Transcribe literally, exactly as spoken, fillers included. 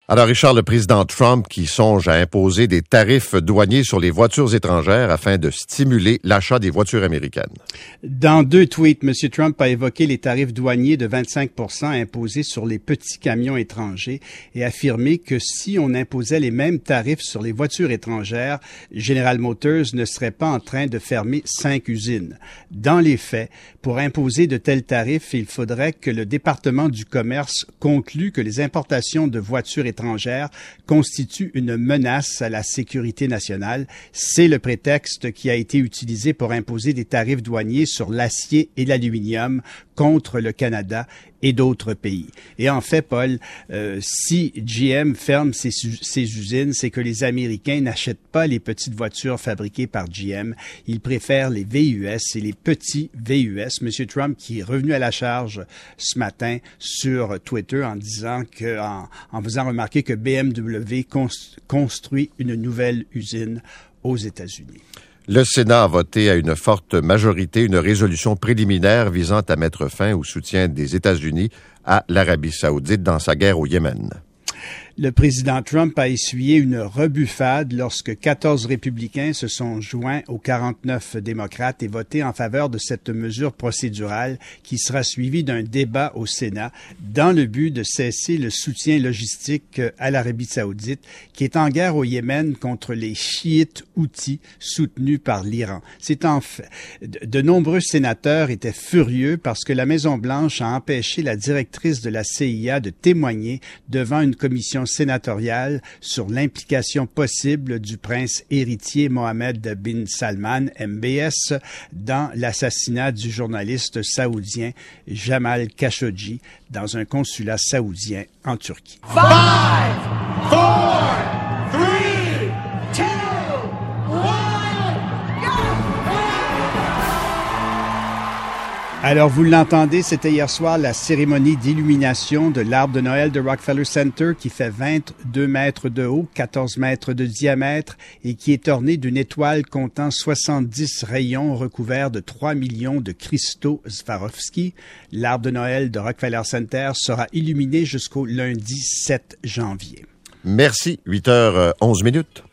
Alors, Richard, le président Trump qui songe à imposer des tarifs douaniers sur les voitures étrangères afin de stimuler l'achat des voitures américaines. Dans deux tweets, M. Trump a évoqué les tarifs douaniers de vingt-cinq pour cent imposés sur les petits camions étrangers et affirmé que si on imposait les mêmes tarifs sur les voitures étrangères, General Motors ne serait pas en train de fermer cinq usines. Dans les faits, pour imposer de tels tarifs, il faudrait que le département du commerce conclue que les importations de voitures étrangères constitue une menace à la sécurité nationale. C'est le prétexte qui a été utilisé pour imposer des tarifs douaniers sur l'acier et l'aluminium contre le Canada et d'autres pays. Et en fait, Paul, euh, si G M ferme ses, ses usines, c'est que les Américains n'achètent pas les petites voitures fabriquées par G M. Ils préfèrent les V U S et les petits V U S. M. Trump qui est revenu à la charge ce matin sur Twitter en disant que, en, en faisant remarquer que B M W construit une nouvelle usine aux États-Unis. Le Sénat a voté à une forte majorité une résolution préliminaire visant à mettre fin au soutien des États-Unis à l'Arabie saoudite dans sa guerre au Yémen. Le président Trump a essuyé une rebuffade lorsque quatorze républicains se sont joints aux quarante-neuf démocrates et voté en faveur de cette mesure procédurale qui sera suivie d'un débat au Sénat dans le but de cesser le soutien logistique à l'Arabie saoudite qui est en guerre au Yémen contre les chiites houthis soutenus par l'Iran. C'est en fait, de nombreux sénateurs étaient furieux parce que la Maison-Blanche a empêché la directrice de la C I A de témoigner devant une commission sénatoriale sur l'implication possible du prince héritier Mohammed bin Salman, M B S, dans l'assassinat du journaliste saoudien Jamal Khashoggi dans un consulat saoudien en Turquie. Five, four, three, two, one, go! Alors, vous l'entendez, c'était hier soir la cérémonie d'illumination de l'arbre de Noël de Rockefeller Center qui fait vingt-deux mètres de haut, quatorze mètres de diamètre et qui est orné d'une étoile comptant soixante-dix rayons recouverts de trois millions de cristaux Swarovski. L'arbre de Noël de Rockefeller Center sera illuminé jusqu'au lundi sept janvier. Merci, huit heures onze minutes.